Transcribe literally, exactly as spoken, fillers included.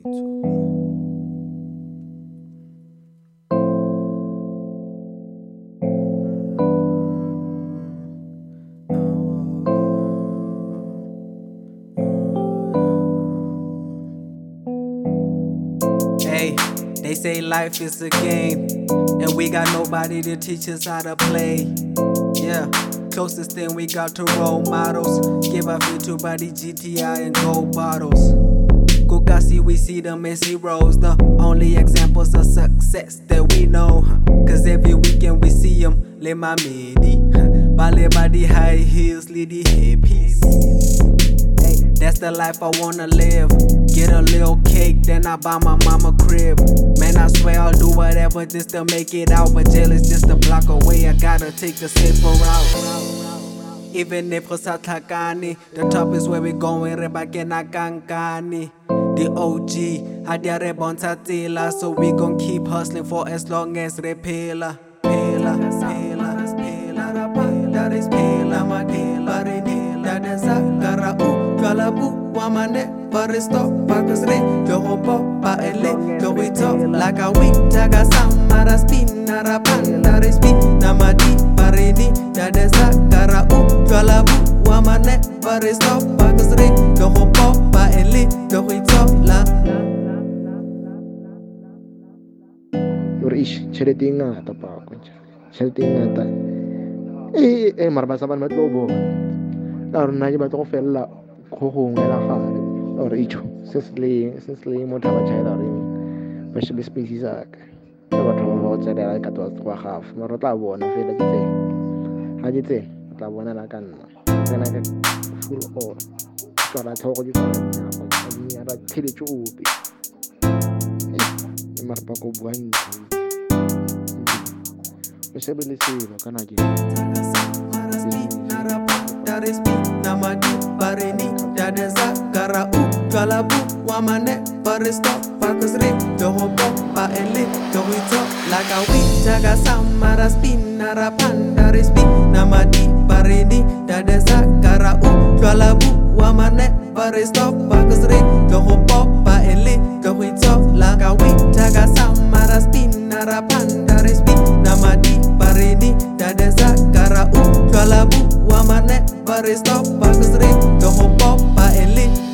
Hey, they say life is a game, and we got nobody to teach us how to play. Yeah, closest thing we got to role models. Give our feet to body G T I and gold bottles. Kukasi, we see them as heroes, the only examples of success that we know. Cause every weekend we see them, le mamedi, bale body high heels, lady headpiece. Hey, that's the life I wanna live. Get a little cake, then I buy my mama crib. Man, I swear I'll do whatever just to make it out, but jail is just a block away. I gotta take the safer route. Even if it's Atlakani, the top is where we going. Rebakena Kankani. The O G, Adiare Bontatila, so we gon' keep hustling for as long as repela. Pela, pela, pela, that is pela, madela, renela, that is Akara, Kalabu, Wamane, Paristo, Pakasre, Johopo, Paele, Joito, like a week, Tagasam, Spin, Narapan, that is Spin, Namadi, Parini, that is Akara, Kalabu, Wamane, Paristo, Pakasre, Johopo, Paele, Joito, la. Ish, tjhelete ngata pa ko tjhelete ngata eh eh mara ba sa bana ba tlobo ka rona ke batla go fella go gongwe la gare or icho se se le se se le mo taba tshela re ba se space sa ka ka batho ba go tsela ka twa go gaf mara tla bona fela ke tse ha ke tse tla bona la ka nna tsena ka full on ka ba thogo di tsaya go ya ba tshele tsobe e mara ba go bua ntse Mesebelesima kana ke Namadi Parini Dadeza Karau Kalabu Wamane Paristo Pakasre Johopo Paele Johito Lakawi Jaga Samara Spin Narapan Darispi Namadi Parini Dadeza Karau Kalabu Wamane Paristo Pakasre Johopo Paele Johito Lakawi Jaga Samara Spin Narapan Darispi Namadi Parini Dadeza Karau Kalabu Wamane Paristo Pakasre Johopo Paele